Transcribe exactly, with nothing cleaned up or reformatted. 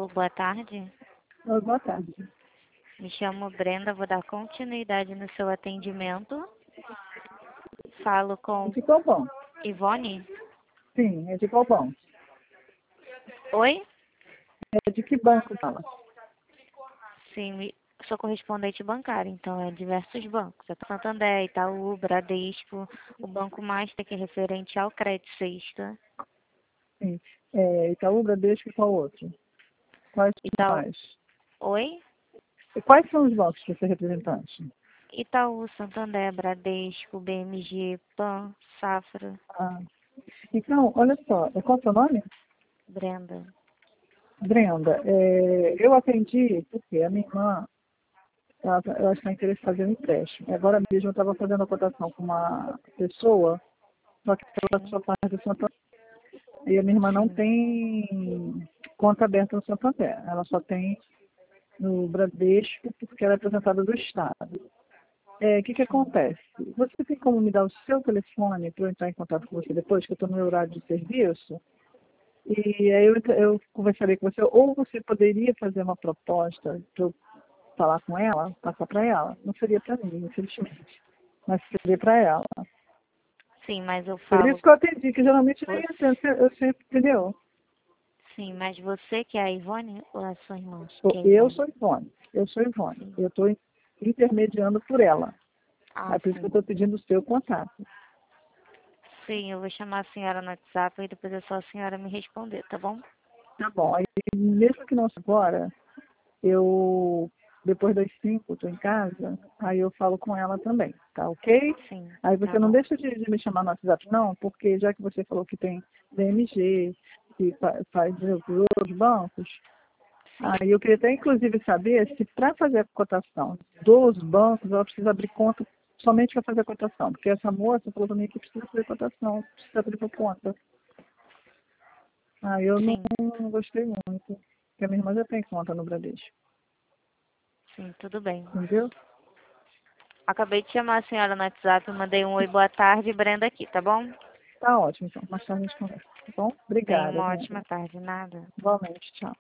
Alô, boa tarde. Oi, boa tarde. Me chamo Brenda, vou dar continuidade no seu atendimento. Falo É com de qual ponto? Ivone. Sim, é de qual banco? Oi? É de que banco fala? Sim, me- sou correspondente bancária, então é diversos bancos. É Santander, Itaú, Bradesco, o Banco Master, que é referente ao crédito sexta. Sim. É, Itaú, Bradesco e qual outro? Quais são Itaú. mais? Oi? E quais são os bancos que você é representante? Itaú, Santander, Bradesco, B M G, Pan, Safra, Ah, então, olha só, é qual é o seu nome? Brenda. Brenda, é, eu atendi porque a minha irmã, ela, tá- ela está interessada em fazer um empréstimo. Agora mesmo eu estava fazendo a cotação com uma pessoa, só que ela Sim, só parte do Santander. E a minha irmã não sim. tem conta aberta no Santander. Ela só tem no Bradesco, porque ela é aposentada do Estado. É, o que que Sim. acontece? Você tem como me dar o seu telefone para eu entrar em contato com você depois, que eu estou no meu horário de serviço? E aí eu, eu conversaria com você, ou você poderia fazer uma proposta para eu falar com ela, passar para ela. Não seria para mim, infelizmente, mas seria para ela. Sim, mas eu Por falo isso que eu atendi, que geralmente nem você. atendo, eu sempre, entendeu? Sim, mas você que é a Ivone ou a sua irmã? Que é a Eu Ivone? sou Ivone, eu sou Ivone. Sim. Eu estou intermediando por ela. É Ah, por isso que eu sim. estou pedindo o seu contato. Sim, eu vou chamar a senhora no WhatsApp e depois é só a senhora me responder, tá bom? Tá bom. Aí, mesmo que não seja agora, eu, depois das cinco, estou em casa, aí eu falo com ela também, tá ok? Sim, Aí tá você não bom. deixa de, de me chamar no WhatsApp, não, porque já que você falou que tem D M G, que fa- faz os outros bancos, Sim. aí eu queria até inclusive saber se para fazer a cotação dos bancos, ela precisa abrir conta somente para fazer a cotação, porque essa moça falou para mim que precisa fazer cotação, precisa abrir por conta. Aí eu não, Sim, não gostei muito, porque a minha irmã já tem conta no Bradesco. sim, tudo bem. Entendeu? Acabei de chamar a senhora no WhatsApp, mandei um oi, boa tarde, Brenda aqui, tá bom? Tá ótimo, então. Mais tarde a gente conversa. Tá bom? Tenha Obrigada, uma Brenda. ótima tarde, nada. Igualmente. Tchau.